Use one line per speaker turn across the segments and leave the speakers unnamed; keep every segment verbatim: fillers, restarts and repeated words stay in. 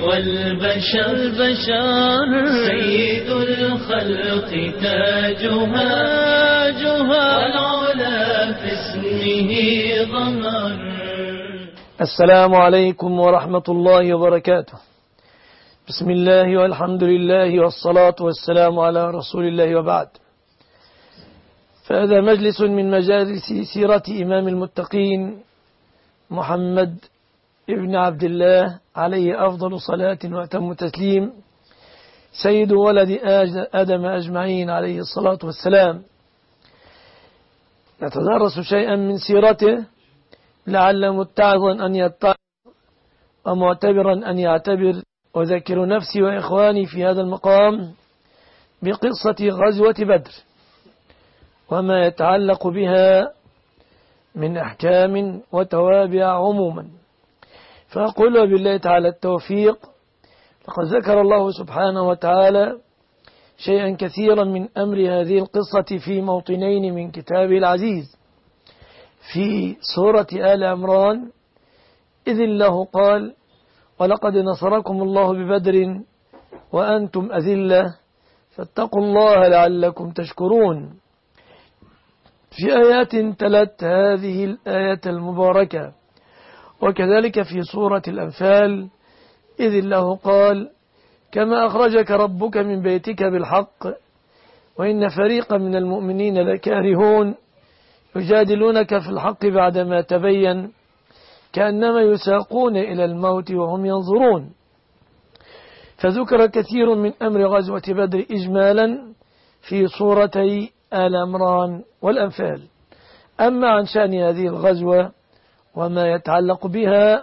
والبشر البشر سيد الخلق تاجها والعلا في اسمه ضمر.
السلام عليكم ورحمة الله وبركاته. بسم الله والحمد لله والصلاة والسلام على رسول الله وبعد. فهذا مجلس من مجالس سيرة إمام المتقين محمد ابن عبد الله عليه أفضل صلاة وأتم تسليم، سيد ولد آدم أجمعين عليه الصلاة والسلام. نتدرس شيئا من سيرته لعل متعظا أن يتعظ ومعتبرا أن يعتبر. أذكر نفسي وإخواني في هذا المقام بقصة غزوة بدر وما يتعلق بها من أحكام وتوابع عموما. فأقول بالله تعالى التوفيق. لقد ذكر الله سبحانه وتعالى شيئا كثيرا من أمر هذه القصة في موطنين من كتابه العزيز. في سورة آل عمران إذ الله قال: ولقد نصركم الله ببدر وأنتم أذلة فاتقوا الله لعلكم تشكرون. في آيات تلت هذه الآية المباركة. وكذلك في سورة الأنفال إذ الله قال: كما أخرجك ربك من بيتك بالحق وإن فريقا من المؤمنين لكارهون يجادلونك في الحق بعدما تبين كأنما يساقون إلى الموت وهم ينظرون. فذكر كثير من أمر غزوة بدر إجمالا في سورتي آل عمران والأنفال. أما عن شأن هذه الغزوة وما يتعلق بها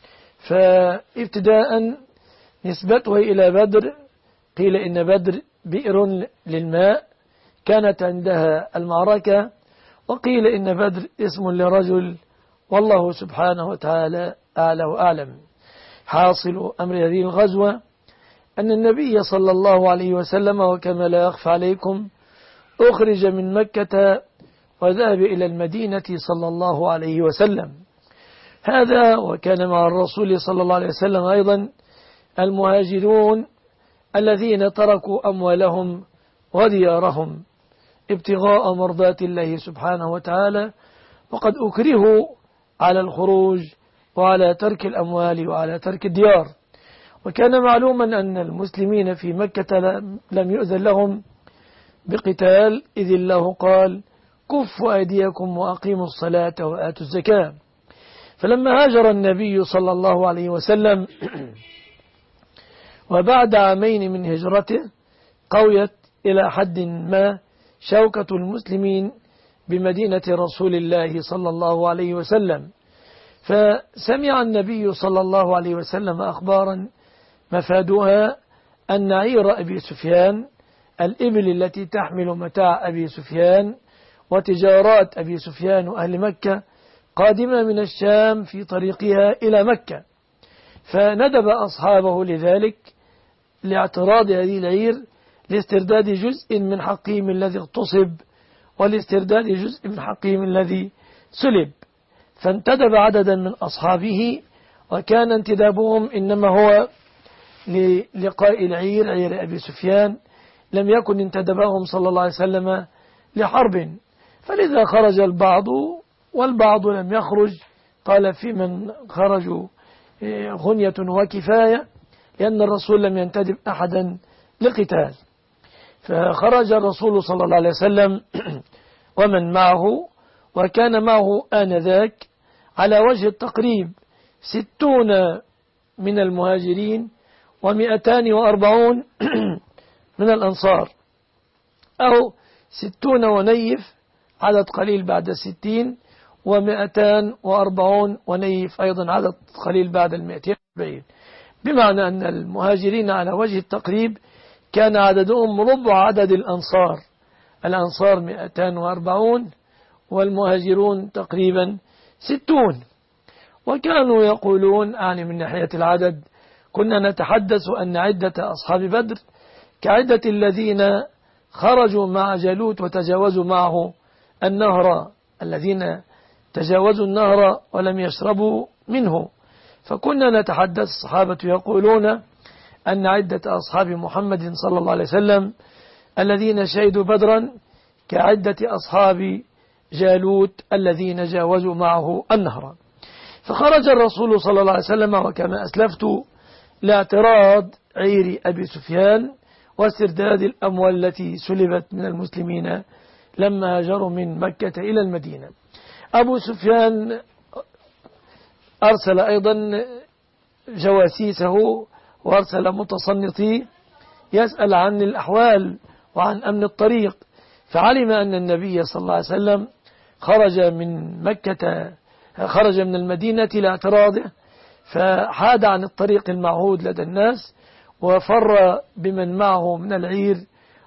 فابتداء نسبته إلى بدر. قيل إن بدر بئر للماء كانت عندها المعركة، وقيل إن بدر اسم لرجل، والله سبحانه وتعالى أعلى وأعلم. حاصل أمر هذه الغزوة أن النبي صلى الله عليه وسلم وكما لا يخفى عليكم أخرج من مكة وذهب إلى المدينة صلى الله عليه وسلم. هذا وكان مع الرسول صلى الله عليه وسلم أيضا المهاجرون الذين تركوا أموالهم وديارهم ابتغاء مرضات الله سبحانه وتعالى، وقد أكرهوا على الخروج وعلى ترك الأموال وعلى ترك الديار. وكان معلوما أن المسلمين في مكة لم يؤذن لهم بقتال إذ الله قال: كفوا أيديكم وأقيموا الصلاة وآتوا الزكاة. فلما هاجر النبي صلى الله عليه وسلم وبعد عامين من هجرته قويت إلى حد ما شوكة المسلمين بمدينة رسول الله صلى الله عليه وسلم. فسمع النبي صلى الله عليه وسلم أخبارا مفادها أن عير أبي سفيان، الإبل التي تحمل متاع أبي سفيان وتجارات أبي سفيان وأهل مكة، قادمة من الشام في طريقها إلى مكة. فندب أصحابه لذلك لاعتراض هذه العير لاسترداد جزء من حقهم الذي اغتصب ولاسترداد جزء من حقهم الذي سلب. فانتدب عددا من أصحابه، وكان انتدابهم إنما هو للقاء العير عير أبي سفيان، لم يكن انتدبهم صلى الله عليه وسلم لحرب. فلذا خرج البعض والبعض لم يخرج. قال: في من خرجوا غنية وكفاية، لأن الرسول لم ينتدب أحدا لقتال. فخرج الرسول صلى الله عليه وسلم ومن معه، وكان معه آنذاك على وجه التقريب ستون من المهاجرين ومئتان وأربعون من الأنصار، أو ستون ونيف عدد قليل بعد الستين، ومئتان وأربعون ونيف أيضا عدد قليل بعد المئتين وأربعين. بمعنى أن المهاجرين على وجه التقريب كان عددهم ربع عدد الأنصار. الأنصار مئتان وأربعون والمهاجرون تقريبا ستون. وكانوا يقولون أعني من ناحية العدد كنا نتحدث أن عدة أصحاب بدر كعدة الذين خرجوا مع جالوت وتجاوزوا معه النهر، الذين تجاوزوا النهر ولم يشربوا منه. فكنا نتحدث الصحابة يقولون أن عدة أصحاب محمد صلى الله عليه وسلم الذين شهدوا بدرا كعدة أصحاب جالوت الذين جاوزوا معه النهر. فخرج الرسول صلى الله عليه وسلم وكما أسلفت لاعتراض عير أبي سفيان واسترداد الأموال التي سلبت من المسلمين لما هاجروا من مكة إلى المدينة. أبو سفيان أرسل أيضا جواسيسه وأرسل متصنطي يسأل عن الأحوال وعن أمن الطريق، فعلم أن النبي صلى الله عليه وسلم خرج من مكة خرج من المدينة لاعتراضه، فحاد عن الطريق المعهود لدى الناس وفر بمن معه من العير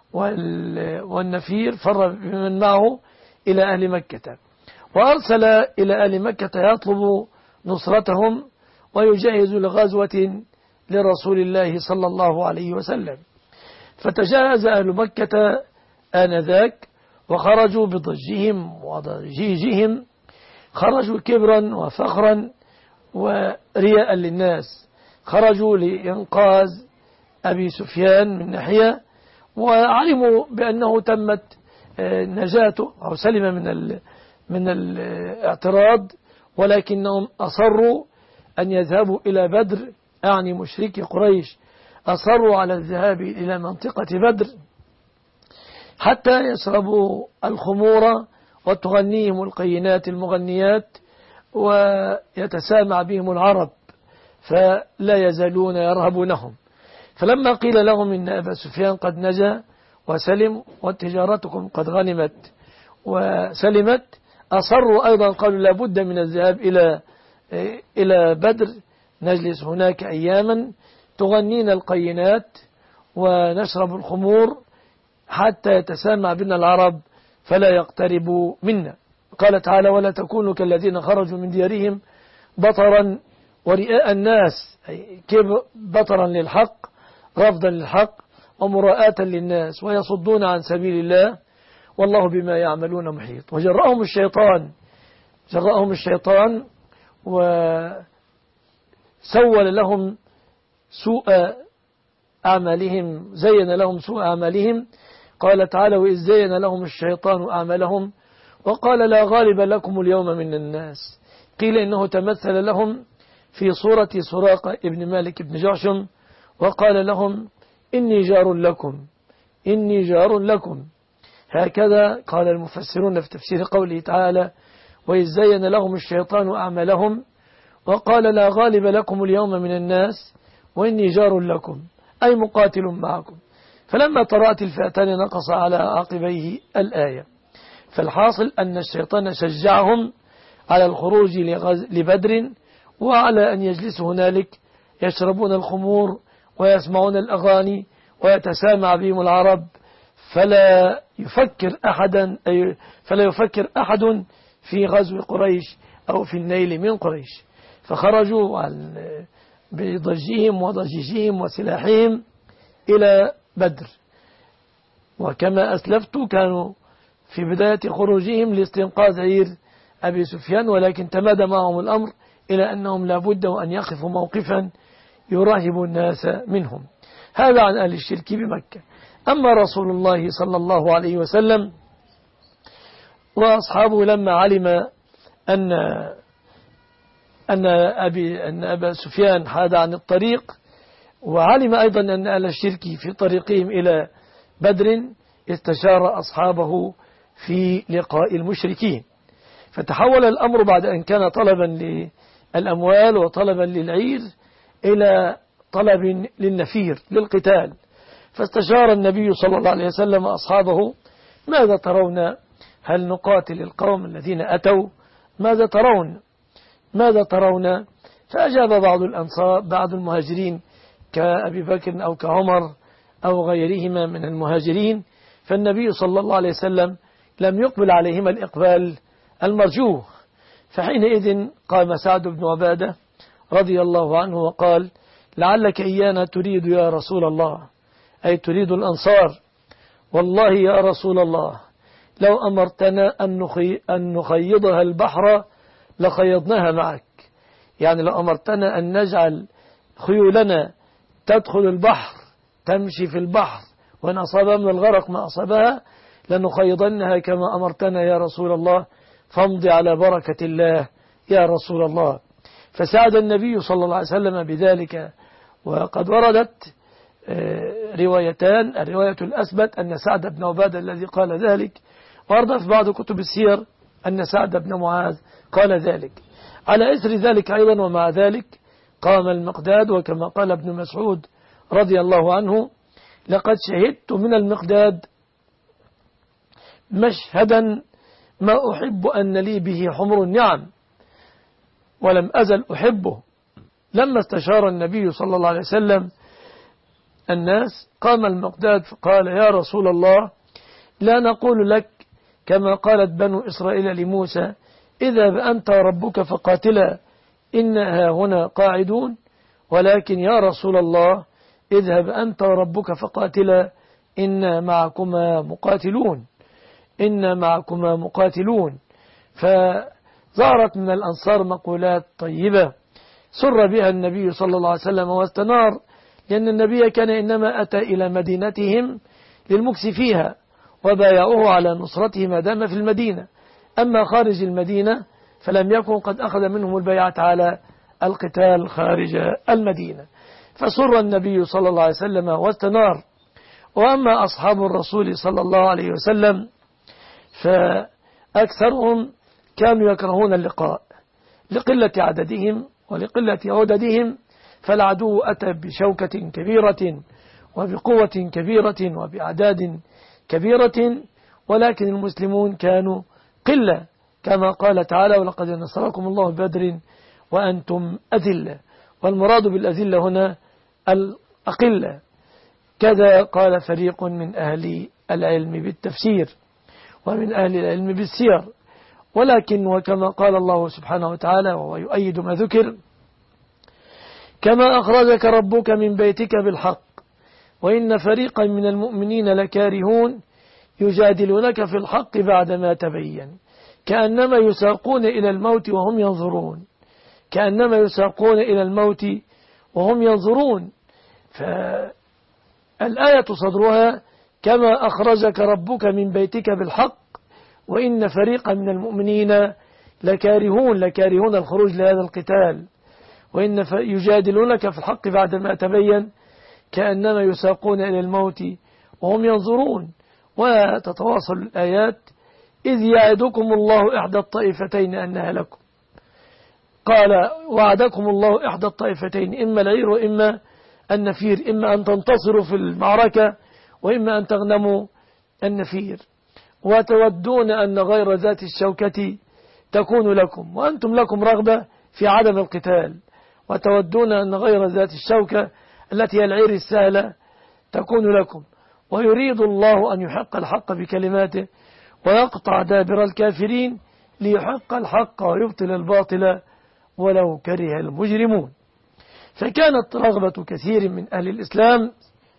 والنفير، فر بمن معه إلى أهل مكة، وأرسل إلى أهل مكة يطلب نصرتهم ويجهز لغزوة لرسول الله صلى الله عليه وسلم. فتجهز أهل مكة آنذاك وخرجوا بضجهم وضجيجهم، خرجوا كبرا وفخرا ورياء للناس، خرجوا لإنقاذ أبي سفيان من ناحية، وعلموا بأنه تمت نجاته أو سلم من من الاعتراض، ولكنهم أصروا أن يذهبوا إلى بدر، أعني مشركي قريش أصروا على الذهاب إلى منطقة بدر حتى يشربوا الخمور وتغنيهم القينات المغنيات ويتسامع بهم العرب، فلا يزالون يرهبونهم. فلما قيل لهم إن أبا سفيان قد نجا وسلم وتجارتكم قد غنمت وسلمت، أصروا أيضا، قالوا لابد من الذهاب إلى إلى بدر، نجلس هناك أياما تغنينا القينات ونشرب الخمور حتى يتسامع بنا العرب فلا يقتربوا منا. قال تعالى: ولا تكونوا كالذين خرجوا من ديارهم بطرا ورئاء الناس، كيف بطرا للحق، رفضا للحق ومراءة للناس، ويصدون عن سبيل الله والله بما يعملون محيط. وجرأهم الشيطان جرأهم الشيطان وسول لهم سوء أعمالهم، زين لهم سوء أعمالهم. قال تعالى: وإذ زين لهم الشيطان أعمالهم وقال لا غالب لكم اليوم من الناس. قيل إنه تمثل لهم في صورة سراقة ابن مالك بن جعشم وقال لهم: إني جار لكم إني جار لكم. هكذا قال المفسرون في تفسير قوله تعالى: وإذ زين لهم الشيطان أعمالهم وقال لا غالب لكم اليوم من الناس وإني جار لكم، أي مقاتل معكم. فلما طرأت الفئتان نقص على عقبيه الآية. فالحاصل أن الشيطان شجعهم على الخروج لبدر وعلى أن يجلسوا هنالك يشربون الخمور ويسمعون الأغاني ويتسامع بهم العرب، فلا يفكر أحدا أي فلا يفكر أحد في غزو قريش أو في النيل من قريش. فخرجوا بضجهم وضجيجهم وسلاحهم إلى بدر. وكما أسلفت كانوا في بداية خروجهم لاستنقاذ عير أبي سفيان، ولكن تمادى معهم الأمر إلى أنهم لابد أن يقفوا موقفا يراهب الناس منهم. هذا عن أهل الشرك بمكة. أما رسول الله صلى الله عليه وسلم وأصحابه لما علم أن أن أبي أن أبا سفيان حاد عن الطريق، وعلم أيضا أن أهل الشرك في طريقهم إلى بدر، استشار أصحابه في لقاء المشركين. فتحول الأمر بعد أن كان طلبا للأموال وطلبا للعير إلى طلب للنفير للقتال. فاستشار النبي صلى الله عليه وسلم أصحابه: ماذا ترون؟ هل نقاتل القوم الذين أتوا؟ ماذا ترون؟ ماذا ترون؟ فأجاب بعض الأنصار بعض المهاجرين كأبي بكر أو كعمر أو غيرهما من المهاجرين، فالنبي صلى الله عليه وسلم لم يقبل عليهما الإقبال المرجوه. فحينئذ قام سعد بن عبادة رضي الله عنه وقال: لعلك إيانا تريد يا رسول الله، أي تريد الأنصار. والله يا رسول الله لو أمرتنا أن, نخي أن نخيضها البحر لخيضناها معك، يعني لو أمرتنا أن نجعل خيولنا تدخل البحر تمشي في البحر وإن أصابها من الغرق ما أصابها لنخيضنها كما أمرتنا يا رسول الله فامضي على بركة الله يا رسول الله. فساعد النبي صلى الله عليه وسلم بذلك. وقد وردت روايتان، الرواية الأثبت أن سعد بن عبادة الذي قال ذلك، ورد في بعض كتب السير أن سعد بن معاذ قال ذلك. على إثر ذلك أيضا ومع ذلك قام المقداد، وكما قال ابن مسعود رضي الله عنه لقد شهدت من المقداد مشهدا ما أحب أن لي به حمر النعم ولم أزل أحبه. لما استشار النبي صلى الله عليه وسلم الناس قام المقداد فقال يا رسول الله لا نقول لك كما قالت بنو إسرائيل لموسى اذهب أنت وربك فقاتلا إنها هنا قاعدون، ولكن يا رسول الله اذهب أنت وربك فقاتلا إنا معكما مقاتلون إنا معكما مقاتلون. فظهرت من الأنصار مقولات طيبة سر بها النبي صلى الله عليه وسلم واستنار، لأن النبي كان إنما أتى إلى مدينتهم للمكس فيها وبايعوه على نصرته ما دام في المدينة، أما خارج المدينة فلم يكن قد أخذ منهم البيعة على القتال خارج المدينة. فسر النبي صلى الله عليه وسلم واستنار. وأما أصحاب الرسول صلى الله عليه وسلم فأكثرهم كانوا يكرهون اللقاء لقلة عددهم ولقلة عددهم، فالعدو أتى بشوكة كبيرة وبقوة كبيرة وبأعداد كبيرة، ولكن المسلمون كانوا قلة كما قال تعالى ولقد نصركم الله بدر وأنتم أذلة، والمراد بالأذلة هنا الأقلة. كذا قال فريق من أهل العلم بالتفسير ومن أهل العلم بالسير. ولكن وكما قال الله سبحانه وتعالى وهو يؤيد ما ذكر كما أخرجك ربك من بيتك بالحق وإن فريقا من المؤمنين لكارهون يجادلونك في الحق بعدما تبين كأنما يساقون إلى الموت وهم ينظرون كأنما يساقون إلى الموت وهم ينظرون. فالآية صدرها كما أخرجك ربك من بيتك بالحق وإن فريقا من المؤمنين لكارهون لكارهون الخروج لهذا القتال، وإن يجادلونك في الحق بعدما تبين كأنما يساقون إلى الموت وهم ينظرون. وتتواصل الآيات إذ يعدكم الله إحدى الطائفتين أنها لكم، قال وعدكم الله إحدى الطائفتين إما العير وإما النفير، إما أن تنتصروا في المعركة وإما أن تغنموا النفير، وتودون أن غير ذات الشوكة تكون لكم وأنتم لكم رغبة في عدم القتال، وتودون أن غير ذات الشوكة التي هي العير السهلة تكون لكم، ويريد الله أن يحق الحق بكلماته ويقطع دابر الكافرين ليحق الحق ويبطل الباطل ولو كره المجرمون. فكانت رغبة كثير من أهل الإسلام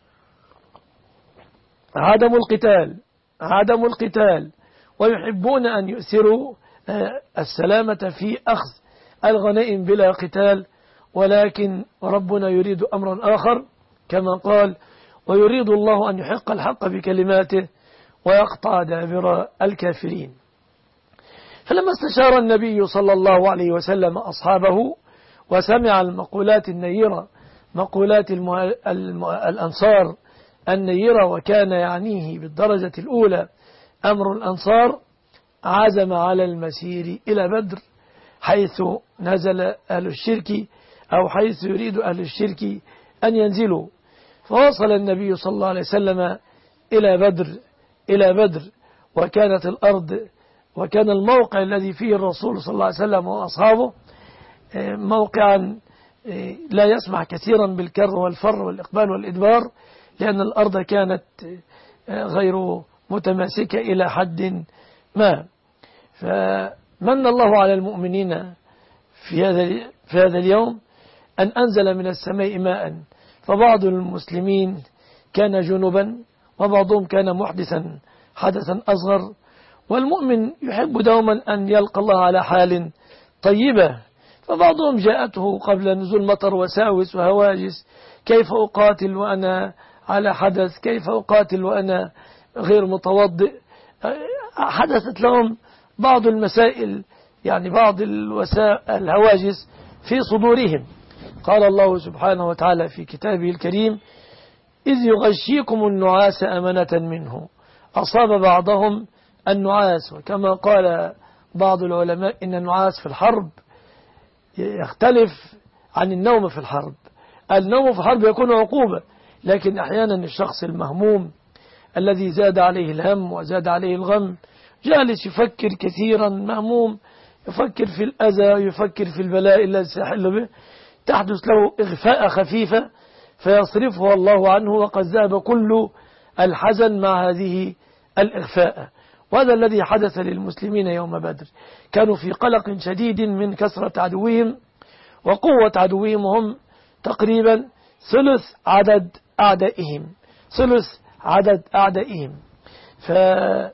عدم القتال عدم القتال ويحبون أن يؤثروا السلامة في أخذ الغنائم بلا قتال، ولكن ربنا يريد أمرا آخر كما قال ويريد الله أن يحق الحق بكلماته ويقطع دابر الكافرين. فلما استشار النبي صلى الله عليه وسلم أصحابه وسمع المقولات النيرة مقولات المه... الم... الأنصار النيرة، وكان يعنيه بالدرجة الأولى أمر الأنصار، عزم على المسير إلى بدر حيث نزل أهل الشرك أو حيث يريد أهل الشرك أن ينزلوا. فوصل النبي صلى الله عليه وسلم إلى بدر إلى بدر وكانت الأرض وكان الموقع الذي فيه الرسول صلى الله عليه وسلم وأصحابه موقعا لا يسمح كثيرا بالكر والفر والإقبال والإدبار، لأن الأرض كانت غير متماسكة إلى حد ما. فمن الله على المؤمنين في هذا في هذا اليوم أن أنزل من السماء ماء، فبعض المسلمين كان جنبا وبعضهم كان محدثا حدثا أصغر، والمؤمن يحب دوما أن يلقى الله على حال طيبة، وبعضهم جاءته قبل نزول مطر وساوس وهواجس: كيف أقاتل وأنا على حدث؟ كيف أقاتل وأنا غير متوضئ؟ حدثت لهم بعض المسائل، يعني بعض الوسائل الهواجس في صدورهم. قال الله سبحانه وتعالى في كتابه الكريم: إذ يغشيكم النعاس أمنة منه أصاب بعضهم النعاس. وكما قال بعض العلماء إن النعاس في الحرب يختلف عن النوم في الحرب. النوم في الحرب يكون عقوبة، لكن أحيانا الشخص المهموم الذي زاد عليه الهم وزاد عليه الغم جالس يفكر كثيرا، مهموم، يفكر في الأذى، يفكر في البلاء الذي سيحل به، تحدث له إغفاء خفيفة فيصرفه الله عنه، وقد ذهب كل الحزن مع هذه الإغفاء. وهذا الذي حدث للمسلمين يوم بدر. كانوا في قلق شديد من كثرة عدوهم وقوة عدوهم، هم تقريبا ثلث عدد أعدائهم ثلث عدد أعدائهم فجاء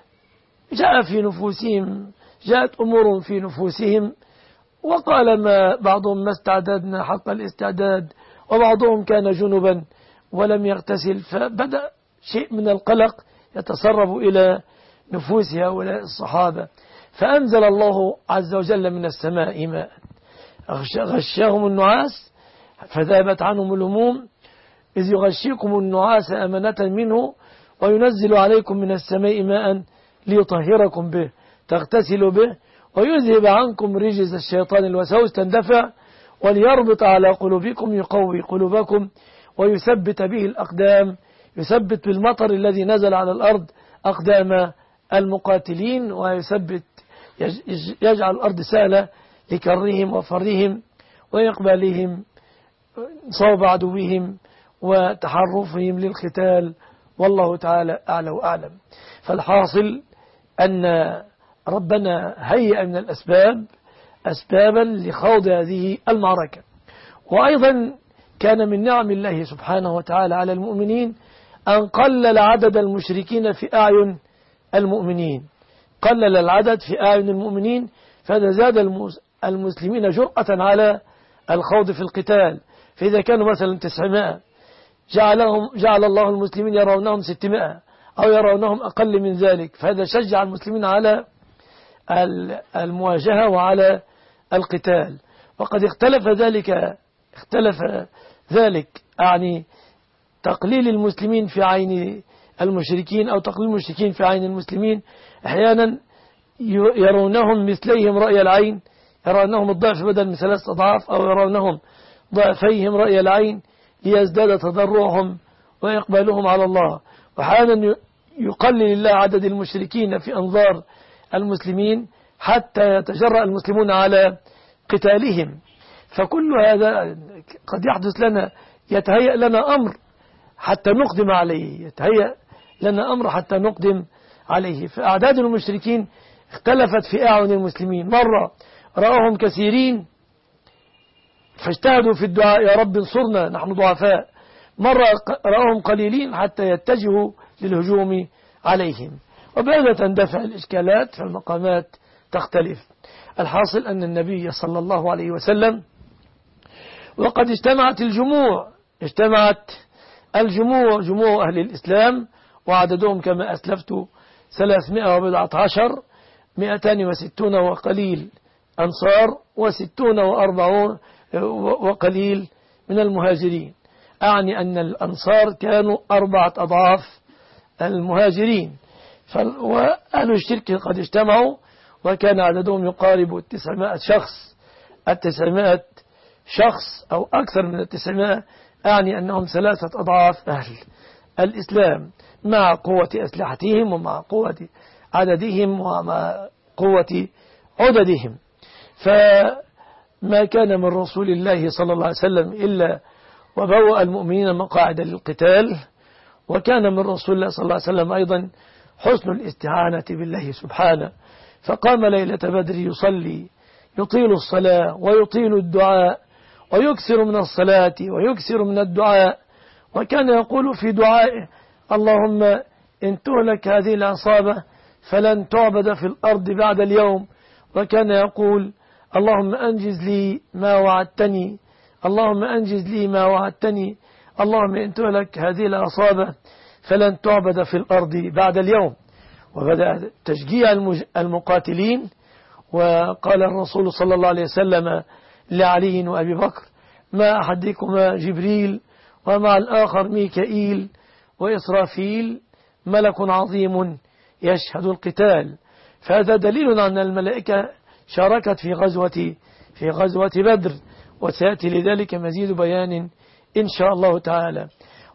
في نفوسهم جاءت أمور في نفوسهم، وقال ما بعضهم: ما استعددنا حق الاستعداد. وبعضهم كان جنبا ولم يغتسل، فبدأ شيء من القلق يتسرب إلى نفوس هؤلاء الصحابة. فأنزل الله عز وجل من السماء ماء غشاهم النعاس فذهبت عنهم الهموم. إذ يغشيكم النعاس أمنة منه وينزل عليكم من السماء ماء ليطهركم به تغتسلوا به ويذهب عنكم رجز الشيطان الوسوس تندفع وليربط على قلوبكم يقوي قلوبكم ويثبت به الأقدام، يثبت بالمطر الذي نزل على الأرض أقدام المقاتلين، ويثبت يجعل الأرض سهلة لكرهم وفرهم وإقبالهم صوب عدوهم وتحرفهم للقتال. والله تعالى أعلى وأعلم. فالحاصل أن ربنا هيئ من الأسباب أسبابا لخوض هذه المعركة. وأيضا كان من نعم الله سبحانه وتعالى على المؤمنين أن قلل عدد المشركين في أعين المؤمنين، قلل العدد في أعين المؤمنين، فهذا زاد المسلمين جرأة على الخوض في القتال. فإذا كانوا مثلا تسعمائة جعلهم جعل الله المسلمين يرونهم ستمائة أو يرونهم أقل من ذلك، فهذا شجع المسلمين على المواجهة وعلى القتال. وقد اختلف ذلك اختلف ذلك يعني تقليل المسلمين في عين المشركين أو تقليل المشركين في عين المسلمين. أحيانا يرونهم مثليهم رأي العين، يرونهم الضعف بدل من ثلاثة أضعاف، أو يرونهم ضعفيهم رأي العين ليزداد تضرعهم وإقبالهم على الله. وأحيانا يقلل الله عدد المشركين في أنظار المسلمين حتى يتجرأ المسلمون على قتالهم. فكل هذا قد يحدث لنا، يتهيأ لنا أمر حتى نقدم عليه، يتهيأ لنا أمر حتى نقدم عليه. فأعداد المشركين اختلفت في أعين المسلمين، مرة رأوهم كثيرين فاجتهدوا في الدعاء: يا رب انصرنا نحن ضعفاء. مرة رأوهم قليلين حتى يتجهوا للهجوم عليهم. وبهذا تندفع الإشكالات، فالمقامات تختلف. الحاصل أن النبي صلى الله عليه وسلم وقد اجتمعت الجموع اجتمعت الجموع جموع أهل الإسلام، وعددهم كما أسلفت ثلاثمائة وبضعة عشر، مئتان وستون وقليل أنصار وستون وأربعون وقليل من المهاجرين. أعني أن الأنصار كانوا أربعة أضعاف المهاجرين. وأهل الشرك قد اجتمعوا وكان عددهم يقارب التسعمائة شخص التسعمائة شخص أو أكثر من التسعمائة. أعني أنهم ثلاثة أضعاف أهل الإسلام، مع قوة أسلحتهم ومع قوة عددهم ومع قوة عددهم. فما كان من رسول الله صلى الله عليه وسلم إلا وبوأ المؤمنين مقاعد للقتال. وكان من رسول الله صلى الله عليه وسلم أيضا حسن الاستعانة بالله سبحانه، فقام ليلة بدر يصلي، يطيل الصلاة ويطيل الدعاء ويكثر من الصلاة ويكثر من الدعاء. وكان يقول في دعائه: اللهم إن تهلك هذه العصابة فلن تعبد في الأرض بعد اليوم. وكان يقول: اللهم أنجز لي ما وعدتني، اللهم أنجز لي ما وعدتني، اللهم إن تهلك هذه العصابة فلن تعبد في الأرض بعد اليوم. وبدأ تشجيع المقاتلين، وقال الرسول صلى الله عليه وسلم لعلي وأبي بكر: ما أحدكما جبريل ومع الآخر ميكائيل وإسرافيل ملك عظيم يشهد القتال. فهذا دليل أن الملائكة شاركت في غزوة في غزوة بدر، وسيأتي لذلك مزيد بيان إن شاء الله تعالى.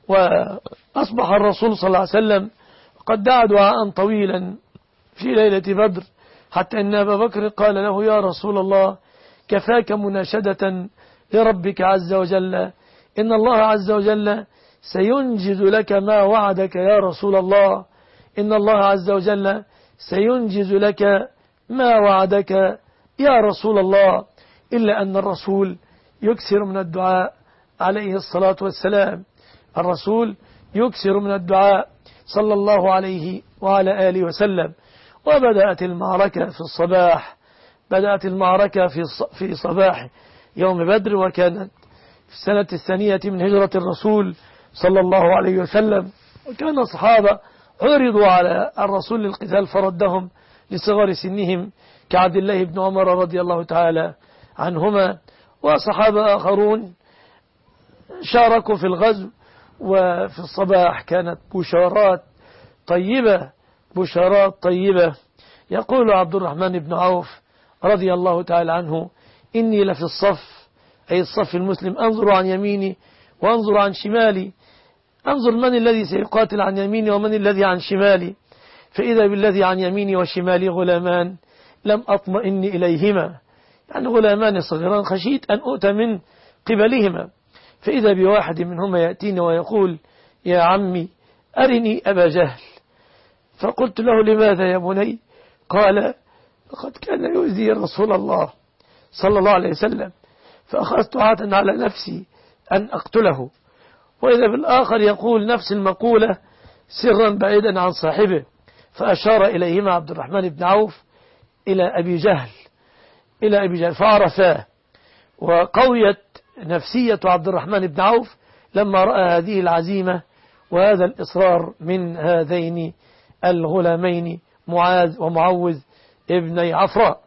وأصبح الرسول صلى الله عليه وسلم قد دعا دعاء طويلا في ليلة بدر، حتى أن أبا بكر قال له: يا رسول الله، كفاك مناشدة لربك عز وجل، إن الله عز وجل سينجز لك ما وعدك يا رسول الله، إن الله عز وجل سينجز لك ما وعدك يا رسول الله. إلا أن الرسول يكثر من الدعاء عليه الصلاة والسلام، الرسول يكثر من الدعاء صلى الله عليه وعلى آله وسلم. وبدأت المعركة في الصباح بدأت المعركة في في صباح يوم بدر، وكانت في السنة الثانية من هجرة الرسول صلى الله عليه وسلم. وكان الصحابة عرضوا على الرسول للقتال فردهم لصغر سنهم، كعبد الله بن عمر رضي الله تعالى عنهما، وصحابة آخرون شاركوا في الغزو. وفي الصباح كانت بشارات طيبة بشارات طيبة يقول عبد الرحمن بن عوف رضي الله تعالى عنه: إني لفي الصف، أي الصف المسلم، أنظر عن يميني وأنظر عن شمالي، أنظر من الذي سيقاتل عن يميني ومن الذي عن شمالي، فإذا بالذي عن يميني وشمالي غلامان لم أطمئن إليهما، يعني غلامان صغيران خشيت أن أؤتى من قبلهما. فإذا بواحد منهما يأتيني ويقول: يا عمي أرني أبا جهل. فقلت له: لماذا يا بني؟ قال: لقد كان يؤذي رسول الله صلى الله عليه وسلم، فأخذت عهدا على نفسي أن أقتله. وإذا بالآخر يقول نفس المقولة سرا بعيدا عن صاحبه، فأشار إليهما عبد الرحمن بن عوف إلى أبي جهل إلى أبي جهل فعرفاه. وقويت نفسية عبد الرحمن بن عوف لما رأى هذه العزيمة وهذا الإصرار من هذين الغلامين معاذ ومعوذ ابني عفراء.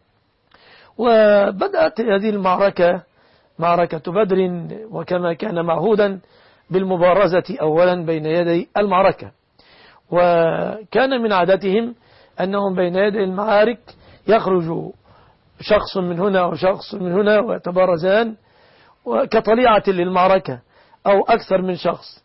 وبدأت هذه المعركة معركة بدر، وكما كان معهودا بالمبارزة أولا بين يدي المعركة. وكان من عادتهم أنهم بين يدي المعارك يخرج شخص من هنا وشخص من هنا ويتبارزان كطليعة للمعركة أو أكثر من شخص.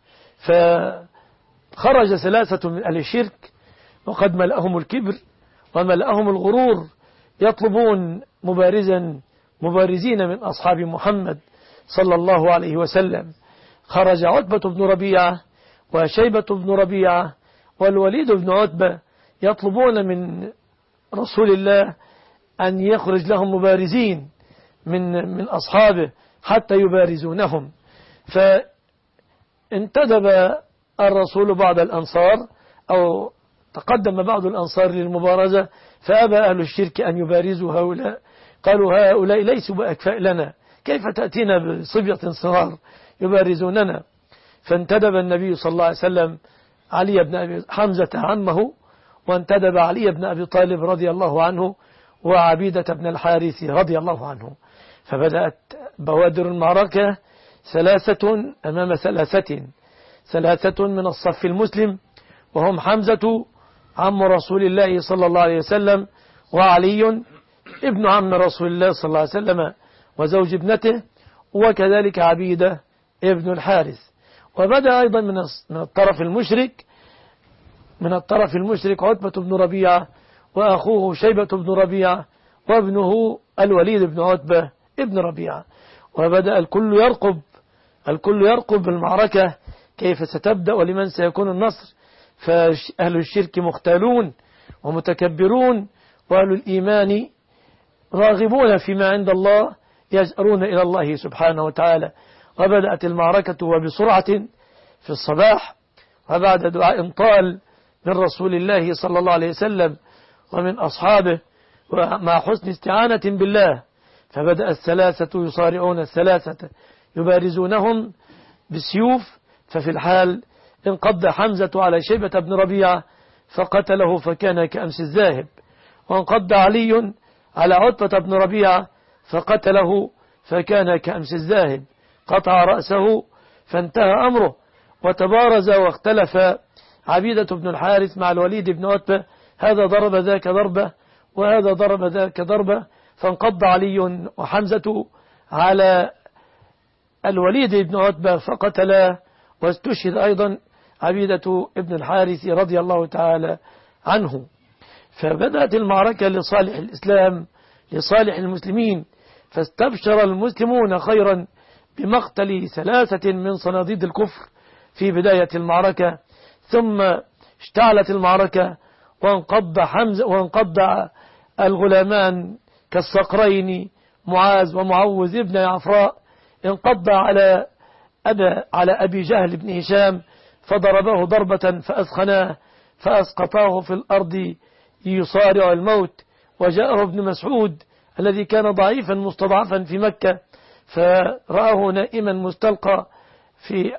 فخرج ثلاثة من أهل الشرك وقد ملأهم الكبر وملأهم الغرور يطلبون مبارزا مبارزين من أصحاب محمد صلى الله عليه وسلم. خرج عتبة بن ربيعة وشيبة بن ربيعة والوليد بن عتبة يطلبون من رسول الله أن يخرج لهم مبارزين من من أصحابه حتى يبارزونهم. فانتدب الرسول بعض الأنصار أو تقدم بعض الأنصار للمبارزة، فأبى أهل الشرك أن يبارزوا هؤلاء، قالوا: هؤلاء ليسوا بأكفاء لنا، كيف تأتينا بصبية صغار يبارزوننا؟ فانتدب النبي صلى الله عليه وسلم علي بن أبي حمزة عمه، وانتدب علي بن أبي طالب رضي الله عنه وعبيدة بن الحارث رضي الله عنه. فبدأت بوادر المعركة ثلاثة أمام ثلاثة ثلاثة من الصف المسلم، وهم حمزة عم رسول الله صلى الله عليه وسلم، وعلي ابن عم رسول الله صلى الله عليه وسلم وزوج ابنته، وكذلك عبيدة ابن الحارث. وبدأ أيضا من الطرف المشرك من الطرف المشرك عتبة بن ربيعة وأخوه شيبة بن ربيعة وابنه الوليد بن عتبة ابن ربيعة. وبدأ الكل يرقب الكل يرقب المعركة كيف ستبدأ ولمن سيكون النصر. فأهل الشرك مختالون ومتكبرون، وأهل الإيمان راغبون فيما عند الله يجأرون إلى الله سبحانه وتعالى. وبدأت المعركة وبسرعة في الصباح، وبعد دعاء طال من رسول الله صلى الله عليه وسلم ومن أصحابه، ومع حسن استعانة بالله فبدأ الثلاثة يصارعون الثلاثة يبارزونهم بالسيوف. ففي الحال انقض حمزة على شيبة بن ربيعة فقتله فكان كأمس الذاهب، وانقض علي على عتبة بن ربيعة فقتله فكان كأمس الذاهب، قطع رأسه فانتهى أمره. وتبارز واختلف عبيدة بن الحارث مع الوليد بن عتبة، هذا ضرب ذاك ضربة وهذا ضرب ذاك ضربة، فانقض علي وحمزة على الوليد بن عتبة فقتله، واستشهد أيضا عبيدة بن الحارث رضي الله تعالى عنه. فبدأت المعركة لصالح الإسلام لصالح المسلمين، فاستبشر المسلمون خيرا بمقتل ثلاثة من صناديد الكفر في بداية المعركة. ثم اشتعلت المعركة وانقض حمزة وانقض الغلامان كالصقرين معاذ ومعوذ ابن عفراء، انقض على أبا على أبي جهل بن هشام فضربه ضربة فأسخناه فأسقطاه في الأرض يصارع الموت. وجاءه ابن مسعود الذي كان ضعيفا مستضعفا في مكة فرآه نائما مستلقى في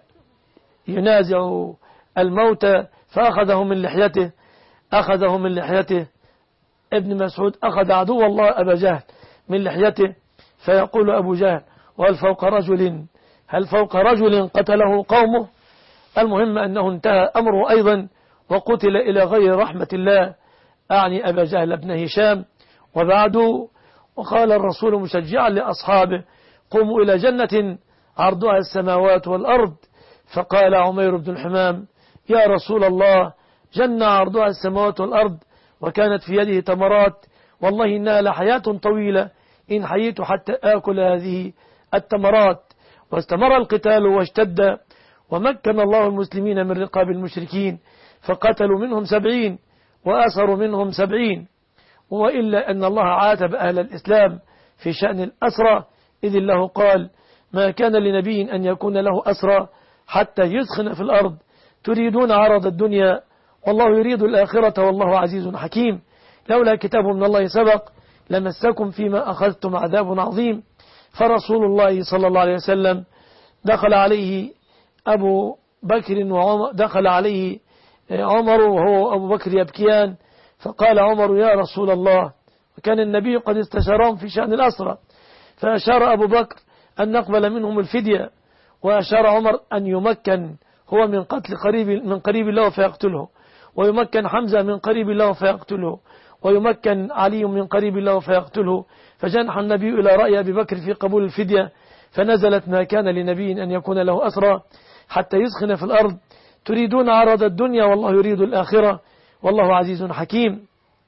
ينازع الموت فأخذه من لحيته أخذه من لحيته ابن مسعود أخذ عدو الله أبا جهل من لحيته، فيقول أبو جهل: وهل فوق رجل هل فوق رجل قتله قومه؟ المهم أنه انتهى أمره أيضا وقتل إلى غير رحمة الله، أعني أبا جهل بن هشام. وبعده وقال الرسول مشجعا لأصحابه: قوموا إلى جنة عرضها السماوات والأرض. فقال عمير بن الحمام: يا رسول الله، جنة عرضها السماوات والأرض وكانت في يده تمرات، والله إنها لحياة طويلة إن حييت حتى آكل هذه التمرات. واستمر القتال واشتد، ومكن الله المسلمين من رقاب المشركين فقتلوا منهم سبعين وأسروا منهم سبعين. وإلا أن الله عاتب أهل الإسلام في شأن الأسرى، إذ الله قال: ما كان لنبي أن يكون له أسرى حتى يسخن في الأرض تريدون عرض الدنيا والله يريد الآخرة والله عزيز حكيم. لولا كتاب من الله سبق لمسكم فيما أخذتم عذاب عظيم. فرسول الله صلى الله عليه وسلم دخل عليه أبو بكر وعمر دخل عليه عمر وهو أبو بكر يبكيان، فقال عمر: يا رسول الله. وكان النبي قد استشارهم في شأن الأسرى، فأشار أبو بكر أن نقبل منهم الفدية، وأشار عمر أن يمكن هو من قتل قريب من قريب الله فيقتله، ويمكن حمزة من قريب الله فيقتله، ويمكن علي من قريب الله فيقتله. فجنح النبي إلى رأي أبي بكر في قبول الفدية، فنزلت: ما كان لنبي أن يكون له أسرى حتى يسخن في الأرض تريدون عرض الدنيا والله يريد الآخرة والله عزيز حكيم.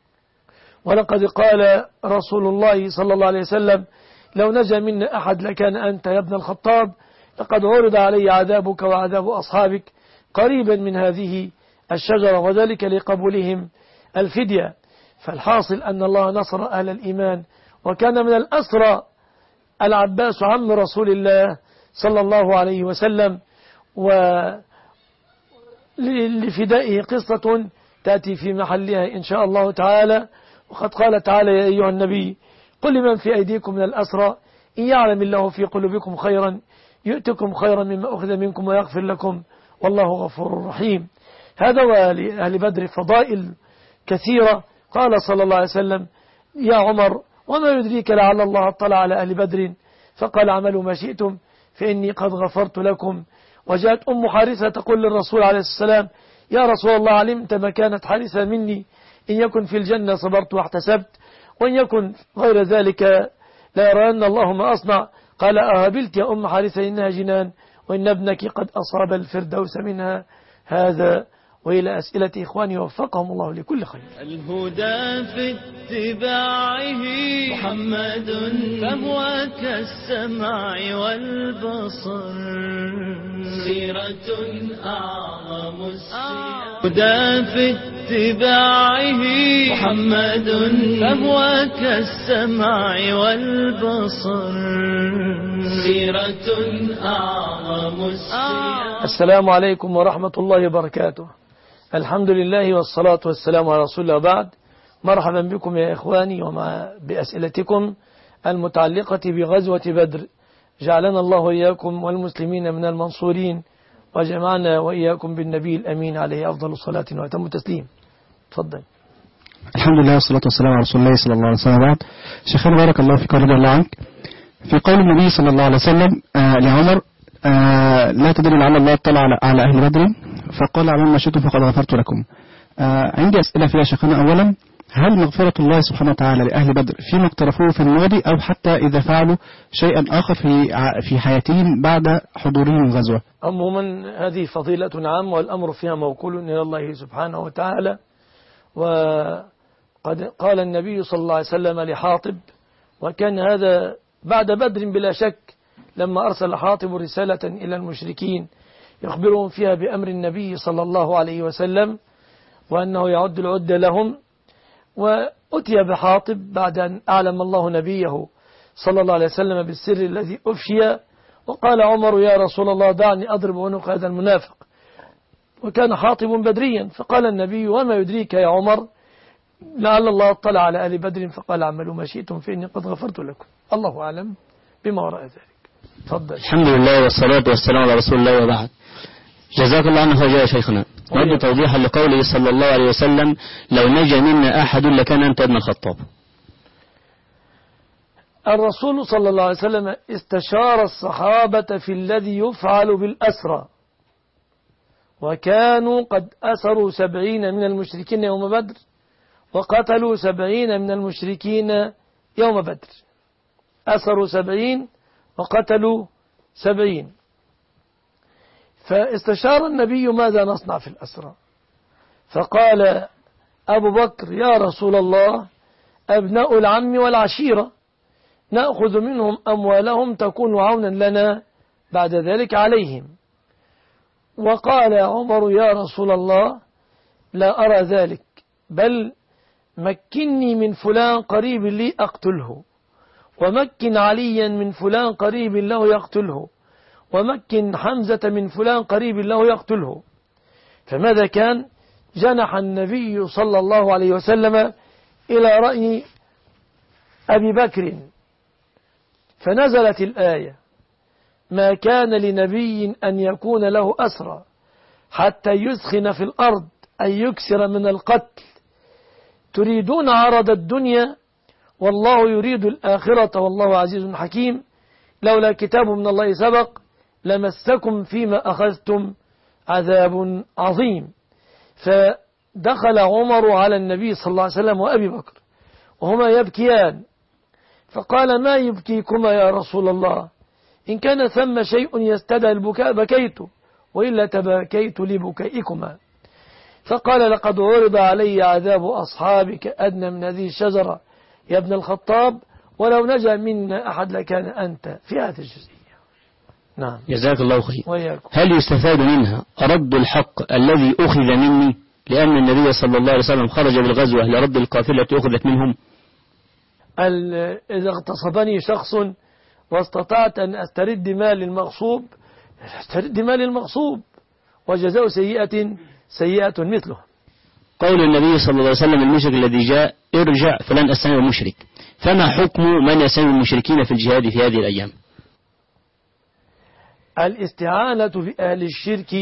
ولقد قال رسول الله صلى الله عليه وسلم: لو نجا منا أحد لكان أنت يا ابن الخطاب، لقد عرض علي عذابك وعذاب أصحابك قريبا من هذه الشجرة، وذلك لقبولهم الفدية. فالحاصل أن الله نصر أهل الإيمان، وكان من الأسرى العباس عم رسول الله صلى الله عليه وسلم، ولفدائه قصة تأتي في محلها إن شاء الله تعالى. وقد قال تعالى: يا أيها النبي قل لمن في أيديكم من الأسرى إن يعلم الله في قلوبكم خيرا يؤتكم خيرا مما أخذ منكم ويغفر لكم والله غفور رحيم. هذا ولأهل بدر فضائل كثيرة. قال صلى الله عليه وسلم: يا عمر وما يدريك لعل الله اطلع على أهل بدر فقال: اعملوا ما شئتم فإني قد غفرت لكم. وجاءت أم حارثة تقول للرسول عليه السلام: يا رسول الله علمت مكانة حارثة مني، إن يكن في الجنة صبرت واحتسبت، وإن يكن غير ذلك لا يرين الله ما أصنع. قال: أهبلت يا أم حارثة إنها جنان وإن ابنك قد أصاب الفردوس منها. هذا وإلى أسئلة إخواني وفقهم الله لكل خير.
الهدى في اتباعه محمد فهو كالسمع والبصر سيرة أعظم السير. الهدى في اتباعه محمد فهو كالسمع والبصر سيرة أعظم السير.
السلام عليكم ورحمة الله وبركاته. الحمد لله والصلاة والسلام على رسول الله. وبعد، مرحبا بكم يا إخواني ومع بأسئلتكم المتعلقة بغزوة بدر. جعلنا الله وإياكم والمسلمين من المنصورين، وجمعنا وإياكم بالنبي الأمين عليه أفضل الصلاة وأتم التسليم. تفضل.
الحمد لله والصلاة والسلام على رسول الله صلى الله عليه وسلم. بعد شيخنا بارك الله فيك رضي الله عنك، في قول النبي صلى الله عليه وسلم آه لعمر آه لا تدري لعل الله اطلع على, على أهل بدر فقال اعملوا ما شئتم فقد غفرت لكم. آه عندي أسئلة فيها شيخنا. أولا، هل مغفرة الله سبحانه وتعالى لأهل بدر فيما اقترفوه في الماضي أو حتى إذا فعلوا شيئا آخر في في حياتهم بعد حضورهم الغزوة؟
عموما هذه فضيلة عامة والأمر فيها موكول إلى الله سبحانه وتعالى. وقد قال النبي صلى الله عليه وسلم لحاطب، وكان هذا بعد بدر بلا شك، لما أرسل حاطب رسالة إلى المشركين يخبرهم فيها بأمر النبي صلى الله عليه وسلم وأنه يعد العدة لهم. وأتي بحاطب بعد أن أعلم الله نبيه صلى الله عليه وسلم بالسر الذي أفشي، وقال عمر يا رسول الله دعني أضرب عنق هذا المنافق، وكان حاطب بدريا. فقال النبي وما يدريك يا عمر لعل الله اطلع على أهل بدر فقال اعملوا ما شئتم فإني قد غفرت لكم. الله أعلم بما وراء ذلك. تفضل.
الحمد لله والصلاة والسلام على رسول الله وبعد. جزاك الله عنه خيرا يا شيخنا. نود توضيحا لقوله صلى الله عليه وسلم لو نجا منا أحد لكان أنت ابن الخطاب.
الرسول صلى الله عليه وسلم استشار الصحابة في الذي يفعل بالأسرى، وكانوا قد أسروا سبعين من المشركين يوم بدر وقتلوا سبعين من المشركين يوم بدر. أسروا سبعين وقتلوا سبعين. فاستشار النبي ماذا نصنع في الأسرى، فقال أبو بكر يا رسول الله أبناء العم والعشيرة نأخذ منهم أموالهم تكون عونا لنا بعد ذلك عليهم. وقال عمر يا رسول الله لا أرى ذلك، بل مكني من فلان قريب لي أقتله، ومكن عليا من فلان قريب له يقتله، ومكن حمزة من فلان قريب له يقتله. فماذا كان؟ جنح النبي صلى الله عليه وسلم إلى رأي أبي بكر، فنزلت الآية ما كان لنبي أن يكون له أسرى حتى يسخن في الأرض أن يكسر من القتل تريدون عرض الدنيا والله يريد الآخرة والله عزيز حكيم لولا كتاب من الله سبق لمسكم فيما أخذتم عذاب عظيم. فدخل عمر على النبي صلى الله عليه وسلم وأبي بكر وهما يبكيان، فقال ما يبكيكما يا رسول الله؟ إن كان ثم شيء يستدعي البكاء بكيت، وإلا تبكيت لبكائكما. فقال لقد عرض علي عذاب أصحابك أدنى من هذه الشجرة يا ابن الخطاب، ولو نجا منا أحد لكان أنت في هذه الجزئية. نعم.
جزاك الله خير.
وياكم.
هل يستفاد منها رد الحق الذي أخذ مني، لأن النبي صلى الله عليه وسلم خرج بالغزوة لرد القافلة التي أخذت منهم؟
إذا اغتصبني شخص واستطعت أن أسترد مال المغصوب استرد مال المغصوب، وجزاء سيئة سيئة مثله.
قول النبي صلى الله عليه وسلم المشرك الذي جاء ارجع فلن أستمع المشرك، فما حكم من يستمع المشركين في الجهاد في هذه الأيام؟
الاستعانة بأهل الشرك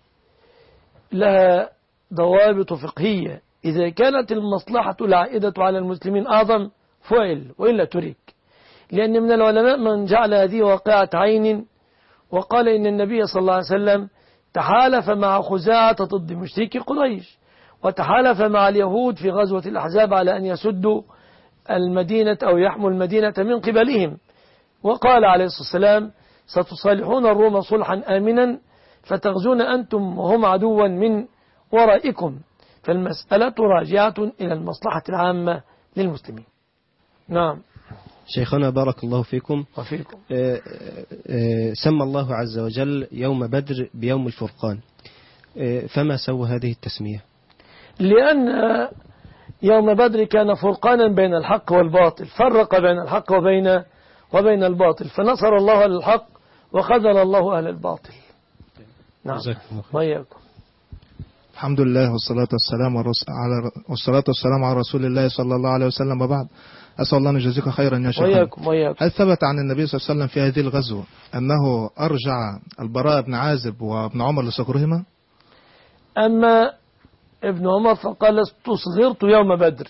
لها ضوابط فقهية، إذا كانت المصلحة العائدة على المسلمين أعظم فعل وإلا ترك، لأن من العلماء من جعل هذه واقعة عين وقال إن النبي صلى الله عليه وسلم تحالف مع خزاعة ضد مشركي قريش، وتحالف مع اليهود في غزوة الأحزاب على أن يسدوا المدينة أو يحموا المدينة من قبلهم، وقال عليه الصلاة والسلام ستصالحون الروم صلحا آمنا فتغزون أنتم وهم عدوا من ورائكم. فالمسألة راجعة إلى المصلحة العامة للمسلمين. نعم.
شيخنا بارك الله فيكم
وفيكم.
سمى الله عز وجل يوم بدر بيوم الفرقان، فما سوى هذه التسمية؟
لأن يوم بدر كان فرقانا بين الحق والباطل، فرق بين الحق وبين وبين الباطل، فنصر الله أهل الحق وخذل الله أهل الباطل. نعم. وإياكم.
الحمد لله والصلاة والسلام على والصلاة والسلام على رسول الله صلى الله عليه وسلم. وبعد، أسأل الله أن يجزيك خيرا يا شيخ.
وياكم وياكم.
هل ثبت عن النبي صلى الله عليه وسلم في هذه الغزوة أنه أرجع البراء بن عازب وابن عمر لصغرهما؟
أما ابن عمر فقال استصغرت يوم بدر،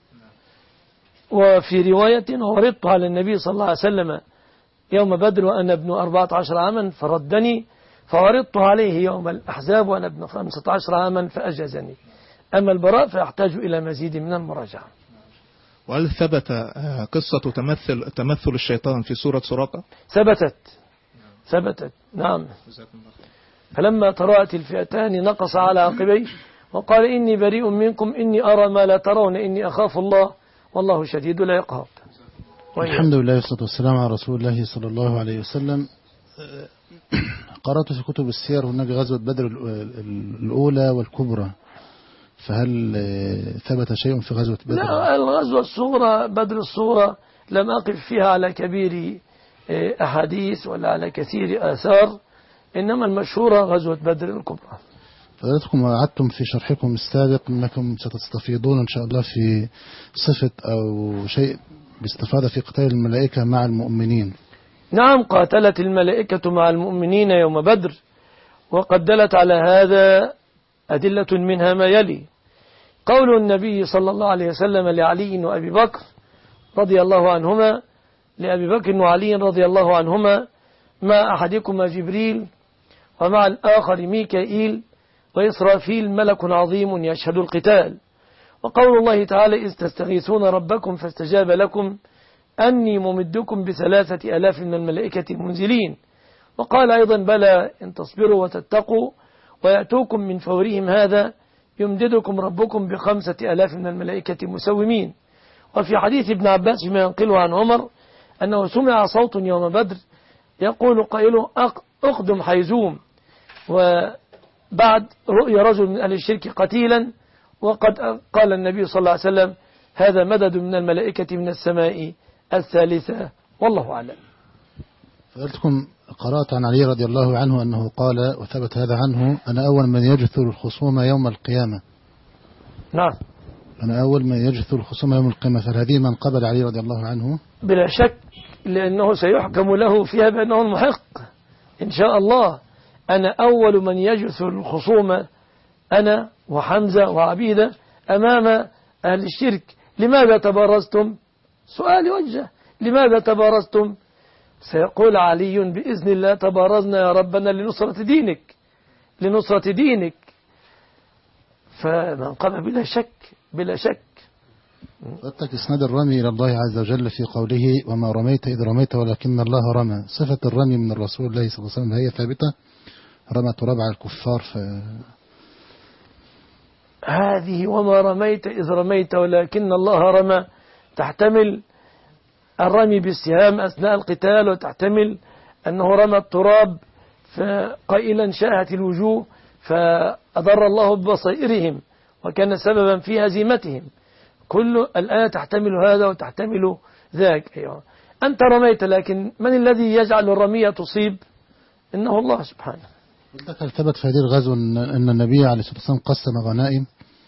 وفي رواية وردت على النبي صلى الله عليه وسلم يوم بدر وأنا ابن أربعة عشر عاما فردني، فوردت عليه يوم الأحزاب وأنا ابن خمسة عشر عاما فأجازني. أما البراء فيحتاج إلى مزيد من المراجعة.
وهل ثبت قصة تمثل تمثل الشيطان في سورة سراقة؟
ثبتت ثبتت نعم. فلما تراءت الفئتان نقص على عقبيه وقال إني بريء منكم إني أرى ما لا ترون إني أخاف الله والله شديد العقاب.
الحمد لله والصلاة والسلام على رسول الله صلى الله عليه وسلم. قرأت في كتب السير هناك غزوة بدر الأولى والكبرى، فهل ثبت شيء في غزوة بدر؟
لا، الغزوة الصغرى بدر الصغرى لم أقف فيها على كبير أحاديث ولا على كثير آثار، إنما المشهورة غزوة بدر الكبرى.
فضلتكم وعدتم في شرحكم السابق أنكم ستستفيضون إن شاء الله في صفة أو شيء باستفادة في قتال الملائكة مع المؤمنين.
نعم، قاتلت الملائكة مع المؤمنين يوم بدر، وقد دلت على هذا أدلة منها ما يلي: قول النبي صلى الله عليه وسلم لعلي وأبي بكر رضي الله عنهما لأبي بكر وعلي رضي الله عنهما: مع أحدكما جبريل ومع الآخر ميكائيل وإسرافيل ملك عظيم يشهد القتال. وقول الله تعالى: إذ تستغيثون ربكم فاستجاب لكم أني ممدكم بثلاثة ألاف من الملائكة منزلين. وقال أيضا: بلى إن تصبروا وتتقوا ويأتوكم من فورهم هذا يمددكم ربكم بخمسة ألاف من الملائكة مسومين. وفي حديث ابن عباس فيما ينقله عن عمر أنه سمع صوت يوم بدر يقول قائله: أقدم حيزوم. وبعد رؤيا رجل من أهل الشرك قتيلا، وقد قال النبي صلى الله عليه وسلم: هذا مدد من الملائكة من السماء الثالثة، والله أعلم.
فقلتكم قرأت عن علي رضي الله عنه أنه قال، وثبت هذا عنه: أنا أول من يجثر الخصوم يوم القيامة.
نعم،
أنا أول من يجثر الخصوم يوم القيامة. فهذه من قبل علي رضي الله عنه
بلا شك، لأنه سيحكم له فيها بأنه المحق إن شاء الله. أنا أول من يجثر الخصوم، أنا وحمزة وعبيدة أمام أهل الشرك. لماذا تبارزتم؟ سؤال وجه، لماذا تبارزتم؟ سيقول علي: بإذن الله تبارزنا يا ربنا لنصرة دينك لنصرة دينك. فمن قام بلا شك بلا شك.
فأتك إسناد الرمي إلى الله عز وجل في قوله: وما رميت إذ رميت ولكن الله رمى. صفة الرمي من الرسول الله صلى الله عليه وسلم هي ثابتة؟ رمت ربع الكفار ف...
هذه وما رميت إذ رميت ولكن الله رمى تحتمل الرمي بالسهام أثناء القتال، وتحتمل أنه رمى التراب فقائلا شاهت الوجوه فأضر الله ببصائرهم وكان سببا في هزيمتهم. كل الآية تحتمل هذا وتحتمل ذاك. أيوة. أنت رميت، لكن من الذي يجعل الرمية تصيب؟ إنه الله سبحانه.
هل ثبت في هذه الغزوة أن النبي عليه الصلاة والسلام قسم غنائم؟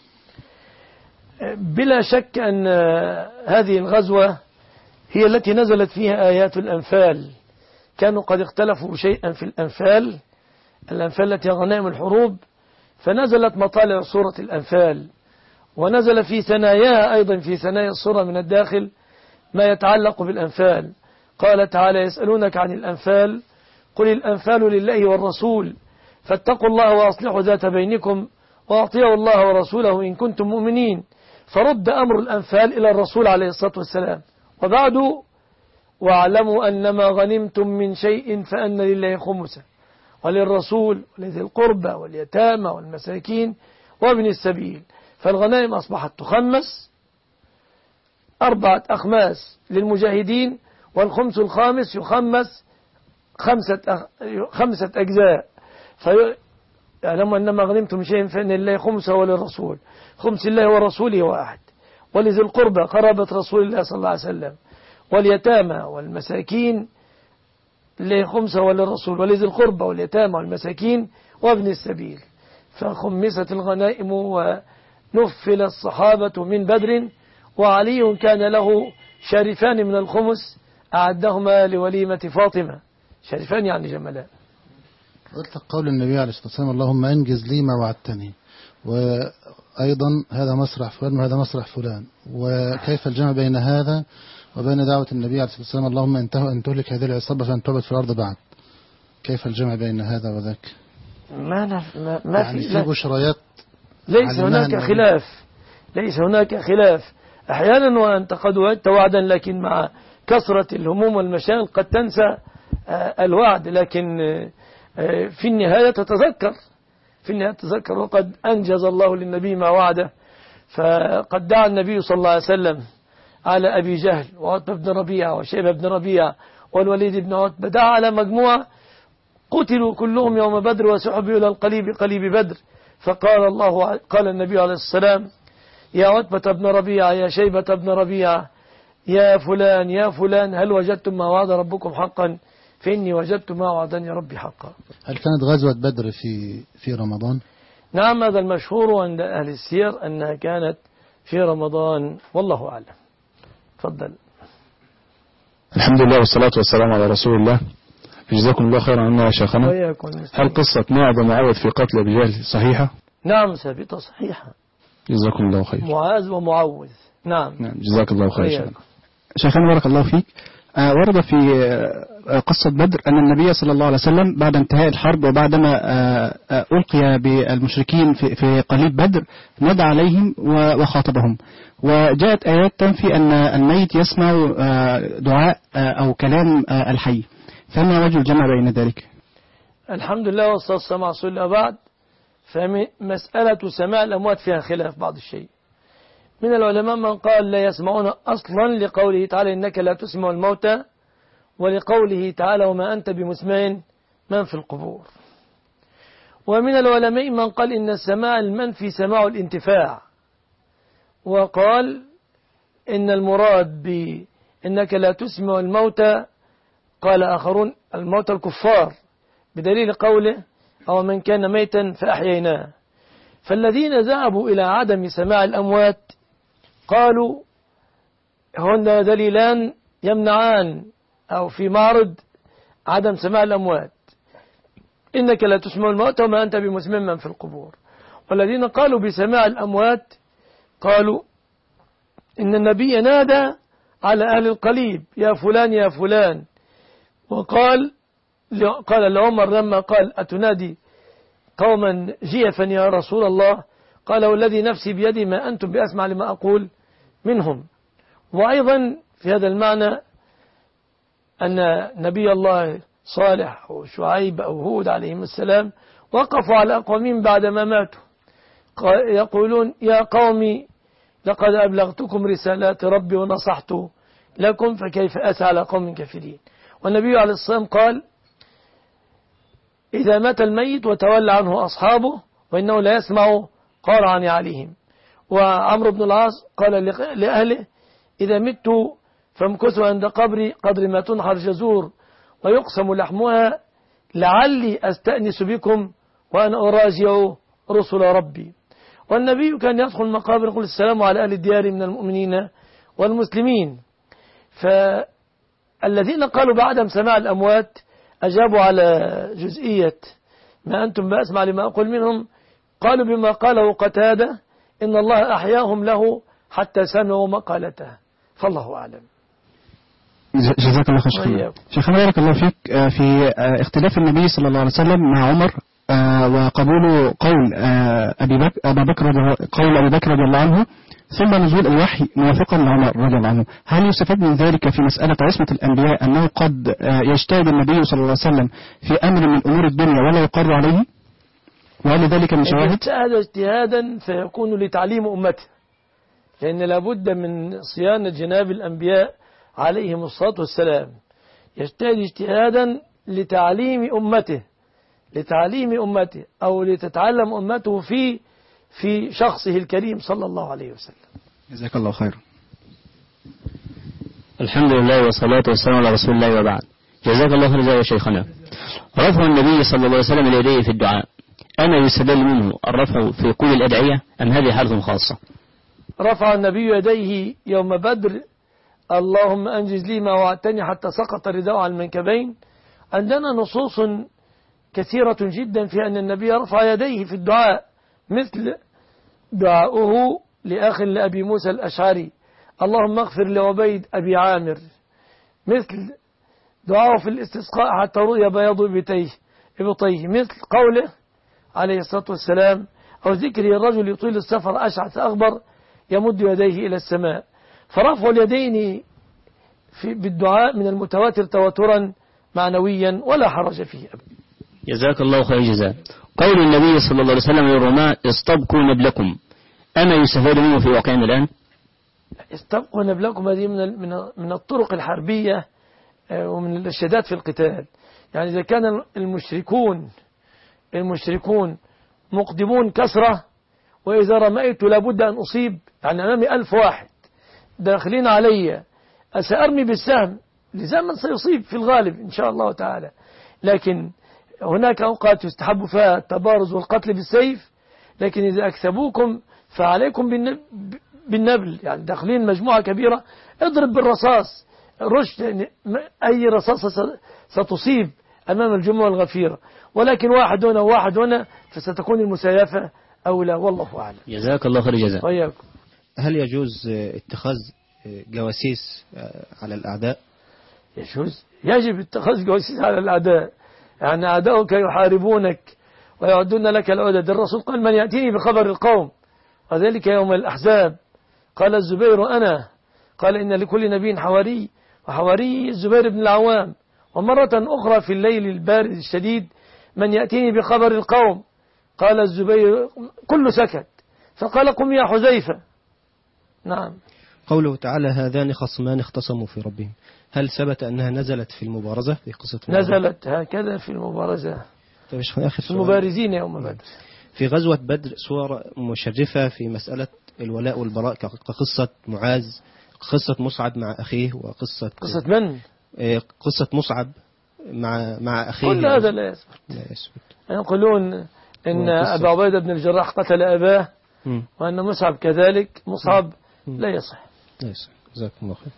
بلا شك أن هذه الغزوة هي التي نزلت فيها آيات الأنفال. كانوا قد اختلفوا شيئا في الأنفال الأنفال التي غنائم الحروب، فنزلت مطالع سورة الأنفال، ونزل في ثناياها أيضا في ثنايا السورة من الداخل ما يتعلق بالأنفال. قال تعالى: يسألونك عن الأنفال قل الأنفال لله والرسول فاتقوا الله وأصلحوا ذات بينكم وأطيعوا الله ورسوله إن كنتم مؤمنين. فرد أمر الأنفال إلى الرسول عليه الصلاة والسلام. وبعد: واعلموا أنما غنمتم من شيء فأن لله خمسه وللرسول ولذي القربى واليتامى والمساكين وابن السبيل. فالغنائم أصبحت تخمس أربعة أخماس للمجاهدين، والخمس الخامس يخمس خمسة, أخ... خمسة أجزاء. فيعلموا أنما غنمتم من شيء فإن لله خمسه وللرسول. خمس الله ورسوله واحد، ولذي القربى قرابة رسول الله صلى الله عليه وسلم، واليتامى والمساكين لله خمسه وللرسول، ولذي القربى واليتامى والمساكين وابن السبيل. فخمست الغنائم ونفل الصحابة من بدر، وعلي كان له شريفان من الخمس أعدهما لوليمة فاطمة. شريفان يعني جملان.
قلت قول النبي عليه الصلاة والسلام اللهم انجز لي ما وعدتني، وأيضا هذا مسرح فلان وهذا مسرح فلان، وكيف الجمع بين هذا وبين دعوة النبي عليه الصلاة والسلام اللهم انتهوا أن تهلك هذه العصابة فأن تعبد في الأرض بعد؟ كيف الجمع بين هذا وذاك؟
ما نف... ما, ما
يعني
في
في بشريات
ليس هناك خلاف ليس هناك خلاف أحيانا وأنت قد وعدت وعدا، لكن مع كثرة الهموم والمشاغل قد تنسى الوعد، لكن في النهاية تتذكر في النهاية تتذكر وقد أنجز الله للنبي ما وعده. فقد دعا النبي صلى الله عليه وسلم على أبي جهل وعتبة بن ربيعة وشيبة بن ربيعة والوليد بن عتبة، دعا على مجموعة قتلوا كلهم يوم بدر وسحبوا إلى القليب قليب بدر. فقال الله قال النبي عليه السلام يا عتبة بن ربيعة يا شيبة بن ربيعة يا فلان يا فلان هل وجدتم ما وعد ربكم حقا؟ فإني وجدت ما وعدني ربي حقا.
هل كانت غزوة بدر في في رمضان؟
نعم، هذا المشهور عند أهل السير أنها كانت في رمضان، والله أعلم. تفضل.
الحمد لله والصلاة والسلام على رسول الله. جزاكم الله خيرا عنا يا شيخنا. هل قصة معاذ ومعاوذ في قتل أبي جهل صحيحة؟
نعم ثابتة صحيحة.
جزاكم الله خير.
معاذ ومعوذ. نعم.
نعم جزاك الله خير.
شيخنا بارك الله فيك. آه ورد في آه قصة بدر أن النبي صلى الله عليه وسلم بعد انتهاء الحرب وبعدما آه آه ألقي بالمشركين في, في قليب بدر نادى عليهم وخاطبهم، وجاءت آيات تنفي أن الميت يسمع آه دعاء آه أو كلام آه الحي، فما وجه الجمع بين ذلك؟
الحمد لله والصلاة والسلام على رسول الله. بعد فمسألة سماع الأموات فيها خلاف بعض الشيء. من العلماء من قال لا يسمعون أصلا لقوله تعالى إنك لا تسمع الموتى، ولقوله تعالى وما أنت بمسمع من في القبور. ومن العلماء من قال إن السماع المنفي سماع الانتفاع، وقال إن المراد بإنك لا تسمع الموتى قال آخرون الموتى الكفار، بدليل قوله أو من كان ميتا فأحييناه. فالذين ذهبوا إلى عدم سماع الأموات قالوا هن دليلان يمنعان أو في معرض عدم سماع الأموات، إنك لا تسمع الموتى وما أنت بمسمع من في القبور. والذين قالوا بسماع الأموات قالوا إن النبي نادى على أهل القليب يا فلان يا فلان، وقال قال لعمر لما قال أتنادي قوما جيفا يا رسول الله، قال والذي نفسي بيدي ما أنتم بأسمع لما أقول منهم. وأيضا في هذا المعنى أن نبي الله صالح وشعيب أو هود عليهم السلام وقفوا على أقوامهم بعدما ماتوا يقولون يا قومي لقد أبلغتكم رسالات ربي ونصحت لكم فكيف أسعى على قوم كافرين. والنبي عليه الصلاة والسلام قال إذا مات الميت وتولى عنه أصحابه وإنه لا يسمع قارعا عليهم. وعمرو بن العاص قال لأهله إذا مت فامكثوا عند قبري قدر ما تنحر جزور ويقسم لحمها لعلي أستأنس بكم وأنا أراجع رسل ربي. والنبي كان يدخل المقابر يقول السلام على أهل الديار من المؤمنين والمسلمين. فالذين قالوا بعدم سماع الأموات أجابوا على جزئية ما أنتم بأسمع لما أقول منهم، قالوا بما قاله قتادة إن الله أحياهم له حتى سمعوا مقالته، فالله أعلم.
جزاك الله خير. شيخنا بارك الله فيك. في اختلاف النبي صلى الله عليه وسلم مع عمر وقبول قول أبي بكر أبا بكر قول أبي بكر رضي الله عنه ثم نزول الوحي موافقا لعمر رضي الله عنه، هل يستفاد من ذلك في مسألة عصمة الأنبياء أنه قد يجتهد النبي صلى الله عليه وسلم في أمر من أمور الدنيا ولا يقر عليه؟ وهل ذلك من شواهد؟
اجتهد اجتهادا فيكون لتعليم أمته، لأن لابد من صيانة جناب الأنبياء عليهم الصلاة والسلام. يجتهد اجتهادا لتعليم أمته لتعليم أمته أو لتتعلم أمته في في شخصه الكريم صلى الله عليه وسلم.
جزاك الله خير.
الحمد لله والصلاة والسلام على رسول الله وبعد. جزاك الله خير يا شيخنا. رفع النبي صلى الله عليه وسلم اليدين في الدعاء، أنا يستدل منه الرفع في كل الأدعية أم هذه حالة خاصة؟
رفع النبي يديه يوم بدر اللهم أنجز لي ما وعدتني حتى سقط رداء على المنكبين. عندنا نصوص كثيرة جدا في أن النبي رفع يديه في الدعاء، مثل دعاؤه لأخ لأبي موسى الأشعري اللهم اغفر لعبيد أبي عامر، مثل دعاؤه في الاستسقاء حتى رؤي بياض إبطيه، مثل قوله عليه الصلاة والسلام أو ذكر الرجل يطيل السفر أشعث أغبر يمد يديه إلى السماء. فرفع اليدين في بالدعاء من المتواتر تواترا معنويا ولا حرج فيه أبدا.
جزاك الله خير الجزاء. قول النبي صلى الله عليه وسلم للرماة استبقوا نبلكم، أما يستفاد منه في واقعنا الآن؟
استبقوا نبلكم هذه من من الطرق الحربية ومن الإرشادات في القتال. يعني إذا كان المشركون المشركون مقدمون كسرة، وإذا رميت لابد أن أصيب، يعني أمامي ألف واحد داخلين علي، سأرمي بالسهم لزمن سيصيب في الغالب إن شاء الله تعالى. لكن هناك أوقات يستحب فيها التبارز والقتل بالسيف، لكن إذا أكثبوكم فعليكم بالنبل، يعني داخلين مجموعة كبيرة اضرب بالرصاص رشد، يعني أي رصاصة ستصيب أمام الجموع الغفيرة، ولكن واحد هنا وواحد هنا فستكون المسايفة أولى، والله أعلم.
جزاك الله خير الجزاء.
وياكم.
هل يجوز اتخاذ جواسيس على الأعداء؟
يجوز، يجب اتخاذ جواسيس على الأعداء، يعني أعداؤك يحاربونك ويعدون لك العدد. الرسول قال من يأتيني بخبر القوم، وذلك يوم الأحزاب قال الزبير أنا، قال إن لكل نبي حواري، وحواري الزبير بن العوام. ومرة أخرى في الليل البارد الشديد من يأتيني بخبر القوم، قال الزبير كل سكت، فقال قم يا حذيفة. نعم.
قوله تعالى هذان خصمان اختصموا في ربهم، هل ثبت أنها نزلت في المبارزة في قصة المبارزة؟
نزلت هكذا في المبارزة،
طيب آخر
في المبارزين يوم بدر.
في غزوة بدر صور مشرفة في مسألة الولاء والبراء كقصة معاذ، قصة مصعب مع أخيه، وقصة
قصة من؟
قصة مصعب مع مع أخيه.
كل هذا لا يثبت.
لا يثبت.
يقولون إن أبا عبيدة بن الجراح قتل أباه، م. وأن مصعب كذلك. مصعب م. لا يصح.
لا يصح. جزاكم الله خير.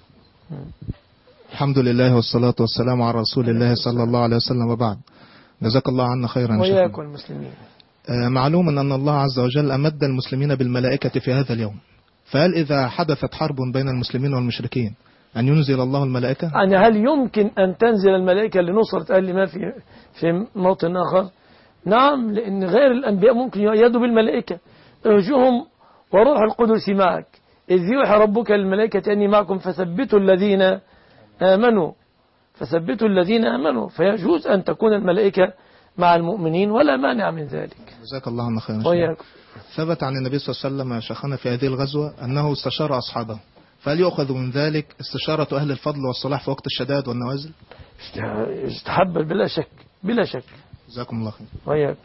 الحمد لله والصلاة والسلام على رسول الله صلى الله عليه وسلم، وبعد. جزاك الله عنا خيرا.
وياكم المسلمين.
معلوم أن الله عز وجل أمد المسلمين بالملائكة في هذا اليوم، فهل إذا حدثت حرب بين المسلمين والمشركين أن ينزل الله الملائكة؟
يعني هل يمكن أن تنزل الملائكة لنصرة أهل ما في في موطن آخر؟ نعم، لأن غير الأنبياء ممكن يؤيدوا بالملائكة. اهجهم وروح القدس معك إذ يوحي ربك للملائكة أني معكم فثبتوا الذين آمنوا فثبتوا الذين آمنوا. فيجوز أن تكون الملائكة مع المؤمنين ولا مانع من ذلك.
جزاك الله عنا خيرا. ثبت عن النبي صلى الله عليه وسلم يا شيخنا في هذه الغزوة أنه استشار أصحابه، فهل يؤخذ من ذلك استشارة أهل الفضل والصلاح في وقت الشدائد والنوازل؟
استحب بلا شك بلا شك.
جزاكم الله خير.
وياك.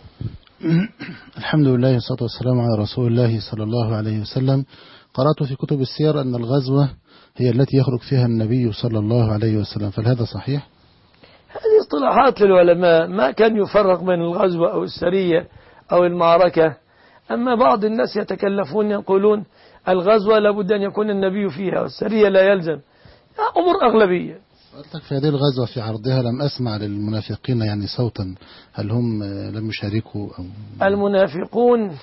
الحمد لله والصلاة والسلام على رسول الله صلى الله عليه وسلم. قرأت في كتب السير أن الغزوة هي التي يخرج فيها النبي صلى الله عليه وسلم، فهذا صحيح؟
هذه اصطلاحات للعلماء، ما كان يفرق بين الغزوة أو السرية أو المعركة. أما بعض الناس يتكلفون يقولون الغزوة لابد أن يكون النبي فيها والسرية لا يلزم. أمور أغلبية.
قلت في هذه الغزوة في عرضها لم أسمع للمنافقين يعني صوتا، هل هم لم يشاركوا أو؟
المنافقون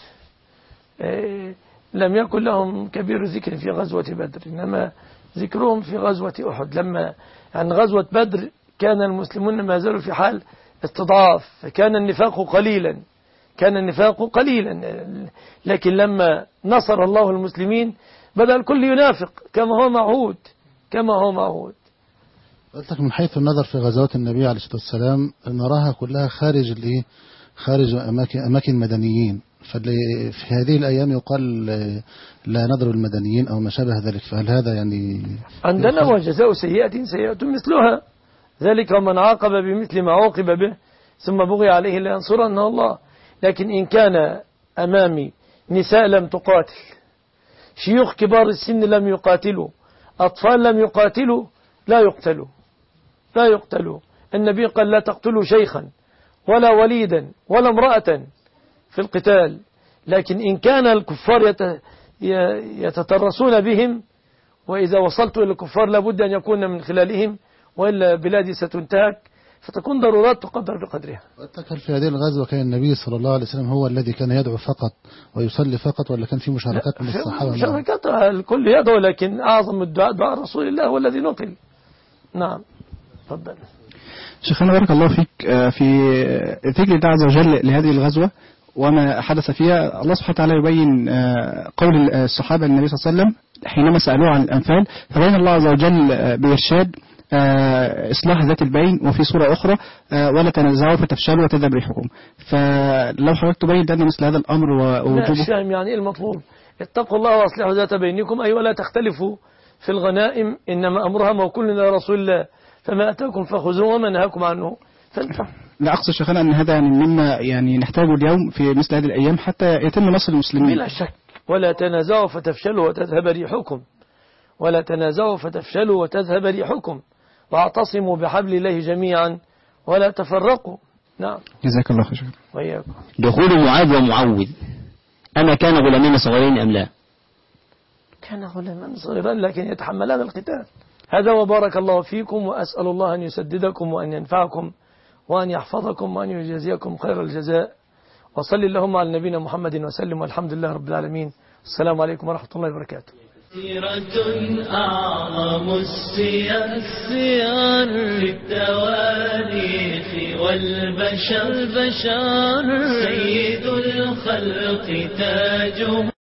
لم يكن لهم كبير ذكر في غزوة بدر، إنما ذكرهم في غزوة أحد. لما يعني غزوة بدر كان المسلمون ما زالوا في حال استضعاف، فكان النفاق قليلا كان النفاق قليلا لكن لما نصر الله المسلمين بدأ الكل ينافق كما هو معهود كما هو معهود.
قلت من حيث النظر في غزوات النبي عليه الصلاة والسلام نراها كلها خارج الايه خارج أماكن أماكن مدنيين، ففي هذه الأيام يقال لا نضرب المدنيين أو ما شابه ذلك، فهل هذا يعني
عندنا وجزاء سيئة سيئة مثلها، ذلك ومن عاقب بمثل ما عوقب به ثم بغي عليه لينصرنه الله. لكن إن كان أمامي نساء لم تقاتل، شيوخ كبار السن لم يقاتلوا، أطفال لم يقاتلوا، لا يقتلوا لا يقتلوا. النبي قال لا تقتلوا شيخا ولا وليدا ولا امرأة في القتال. لكن إن كان الكفار يتترسون بهم وإذا وصلت إلى الكفار لابد أن يكون من خلالهم، وإلا بلادي ستنتهك، فتكون ضرورات تقدر بقدرها.
واتكل في هذه الغزوة كان النبي صلى الله عليه وسلم هو الذي كان يدعو فقط ويصلي فقط، ولا كان في مشاركات من الصحابة؟
مشاركات الكل يدعو، لكن أعظم الدعاء دعاء رسول الله هو الذي نقل. نعم تفضل.
شيخنا بارك الله فيك، في ذكر الله عز وجل لهذه الغزوة وما حدث فيها، الله سبحانه وتعالى يبين قول الصحابة النبي صلى الله عليه وسلم حينما سألوه عن الأنفال، فبين الله عز وجل بإرشاد إصلاح ذات البين، وفي سورة أخرى ولا تنازعوا فتفشلوا وتذهب ريحكم. فلو حضرتك تبين لنا مثل هذا الأمر ووجوبه.
لا شام يعني المطلوب اتقوا الله واصلحوا ذات بينكم، أي ولا تختلفوا في الغنائم، إنما أمرها موكول إلى رسول الله، فما أتاكم فخذوه وما نهاكم عنه فانتهوا.
لا أقصد شيخنا أن هذا يعني مما يعني نحتاجه اليوم في مثل هذه الأيام حتى يتم نصر المسلمين.
بلا شك. ولا تنازعوا فتفشلوا وتذهب ريحكم، ولا تنازعوا فتفشلوا وتذهب ريحكم، واعتصموا بحبل الله جميعا ولا تفرقوا. نعم
جزاك الله خير.
وإياكم.
دخول معاذ ومعوذ، أما كان غلامين صغيرين أم لا؟
كان غلامان صغيران لكن يتحملان القتال. هذا وبارك الله فيكم، وأسأل الله أن يسددكم وأن ينفعكم وأن يحفظكم وأن يجزيكم خير الجزاء. وصل اللهم على نبينا محمد وسلم، والحمد لله رب العالمين. السلام عليكم ورحمة الله وبركاته.
سيرة أعظم السير في التواريخ والبشر، سيد الخلق تاجه.